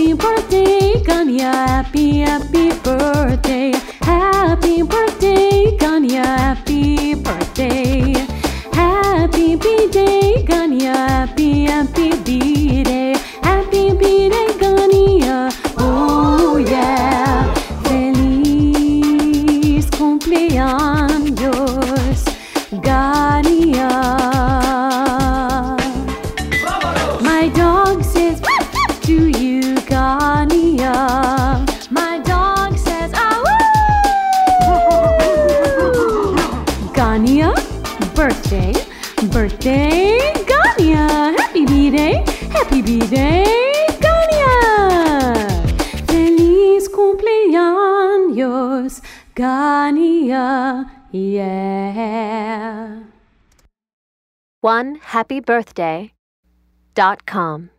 Happy birthday, Ganya. Happy, happy birthday. Happy birthday, Ganya. Happy birthday. Happy B-Day, Ganya. Happy, happy B-Day. Happy B-Day, Ganya. Oh yeah. Feliz cumpleaños, Ganya. My dog says to you, Ganya. My dog says, Ganya, birthday, birthday, Ganya. Happy B-Day, happy B-Day, Ganya. Feliz cumpleaños, Ganya, yeah. OneHappyBirthday.com